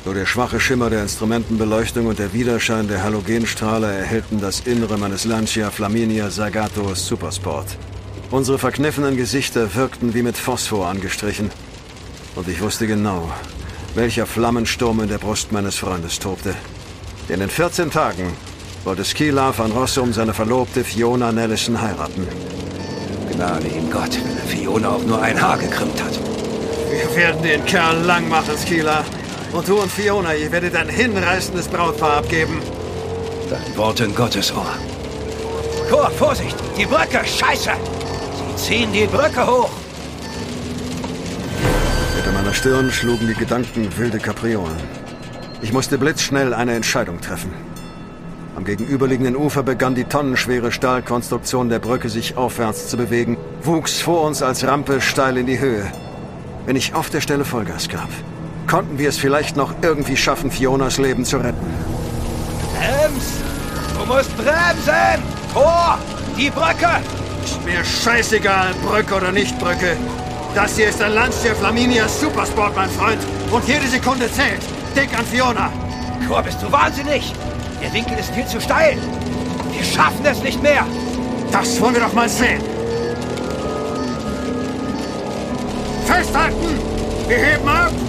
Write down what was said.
Nur der schwache Schimmer der Instrumentenbeleuchtung und der Widerschein der Halogenstrahler erhellten das Innere meines Lancia Flaminia Zagato Supersport. Unsere verkniffenen Gesichter wirkten wie mit Phosphor angestrichen. Und ich wusste genau, welcher Flammensturm in der Brust meines Freundes tobte. Denn in 14 Tagen wollte Skila van Rossum seine Verlobte Fiona Nellison heiraten. Gnade ihm Gott, wenn er Fiona auch nur ein Haar gekrümmt hat. Wir werden den Kerl lang machen, Skila. Und du und Fiona, ihr werdet ein hinreißendes Brautpaar abgeben. Dein Wort in Gottes Ohr. Chor, Vorsicht! Die Brücke! Scheiße! Sie ziehen die Brücke hoch! Hinter meiner Stirn schlugen die Gedanken wilde Kapriolen. Ich musste blitzschnell eine Entscheidung treffen. Am gegenüberliegenden Ufer begann die tonnenschwere Stahlkonstruktion der Brücke sich aufwärts zu bewegen, wuchs vor uns als Rampe steil in die Höhe. Wenn ich auf der Stelle Vollgas gab, konnten wir es vielleicht noch irgendwie schaffen, Fionas Leben zu retten. Brems! Du musst bremsen! Tor! Die Brücke! Ist mir scheißegal, Brücke oder nicht Brücke. Das hier ist ein Lancia Flaminia Supersport, mein Freund. Und jede Sekunde zählt. Denk an Fiona. Chor, bist du wahnsinnig? Der Winkel ist viel zu steil. Wir schaffen es nicht mehr. Das wollen wir doch mal sehen. Festhalten! Wir heben ab!